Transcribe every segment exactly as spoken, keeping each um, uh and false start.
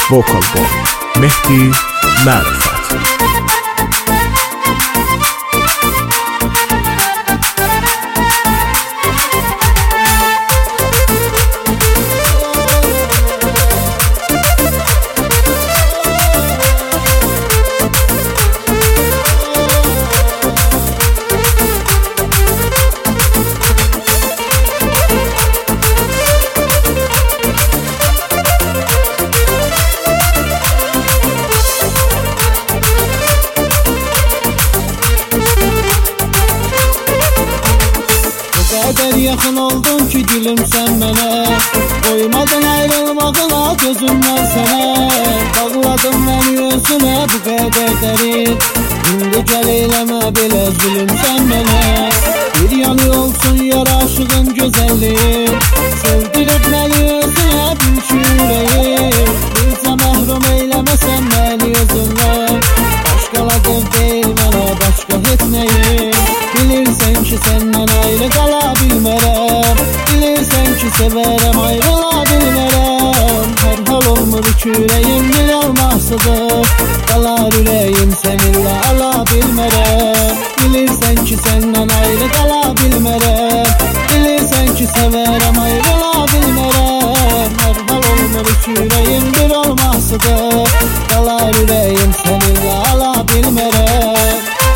Vocal Boy Mehdi Mərifət. Kadar yakın oldun ki gülüm sen mənə, koymadın ayrılmağına gözümden sənə. Bağladın beni özünə bu kadar dərin, indi gəl eyləmə belə zulüm sən mənə. Bir yanı olsun yaraşığın gözəlliyin, sevdirib məni özünə bir yüreğim. Bilsə məhrum eyləməsən məni özündən, başqaladır deyil mənə başqa heç neyim. Bilirsən ki səndən ayrı qala bilmərəm, bilirsən ki sevərəm ayrıla bilmərəm. Hər hal olmur ki ürəyim bir olmazsıdır, qalar ürəyim səninlə ala bilmərəm. Bilirsən ki səndən ayrı qala bilmərəm, bilirsən ki sevərəm ayrıla bilmərəm. Hər hal olmur ki ürəyim bir olmazsıdır, qalar ürəyim səninlə ala bilmərəm.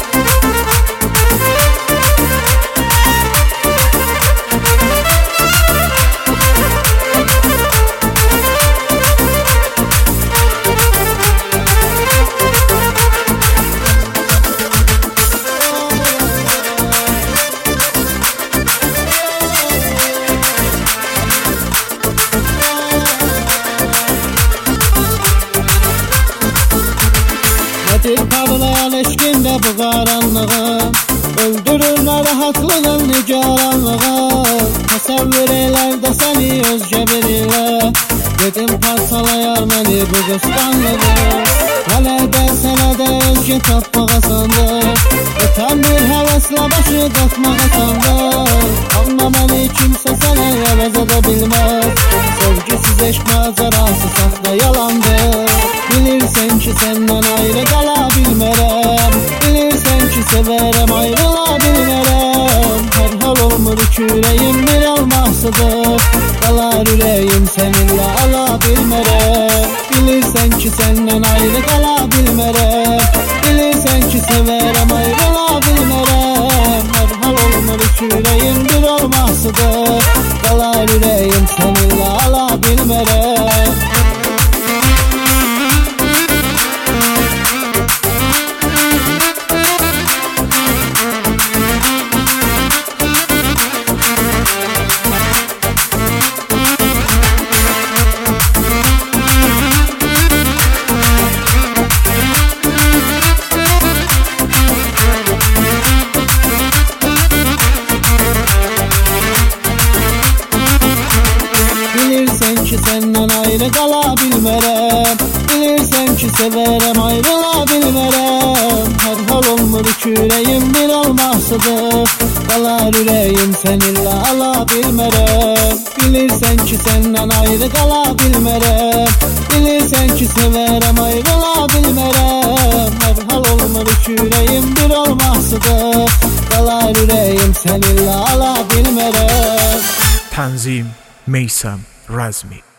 Nedir parlayan eşkinde bu karanlığı, öldürür narahatlığın nigaranlığı. Təsəvvür eylər də səni özgə birilə, dedim parçalayar məni bu qısqanlığı. Hələ də sənə də özgə tapmaq asandır, ötən bir həvəslə başı qatmaq asandır. Amma məni kimsə sənə əvəz edə bilməz, sevgisiz eşq macərası saxta yalandır. Bilirsən ki səndən ayrı qala bilmərəm, bilirsən ki sevərəm ayrıla bilmərəm. Hər hal olmur ki ürəyim bir olmazsıdır, qalar ürəyim səninlə ala bilmərəm. Bilirsən ki səndən ayrı qala bilmərəm, bilirsən ki sevərəm ayrıla bilmərəm. Hər hal olmur ki ürəyim bir olmazsıdır, qalar ürəyim səninlə ala bilmərəm. Bilirsən ki səndən ayrı qala bilmərəm, bilirsən ki sevərəm ayrıla bilmərəm. Hər hal olmur ki ürəyim bir olmazsıdır, qalar ürəyim səninlə ala bilmərəm. Bilirsən ki səndən ayrı qala bilmərəm, bilirsən ki sevərəm ayrıla bilmərəm. Hər hal olmur ki ürəyim bir olmazsıdır, qalar ürəyim səninlə ala bilmərəm. Tənzim Meysəm Rəzmi.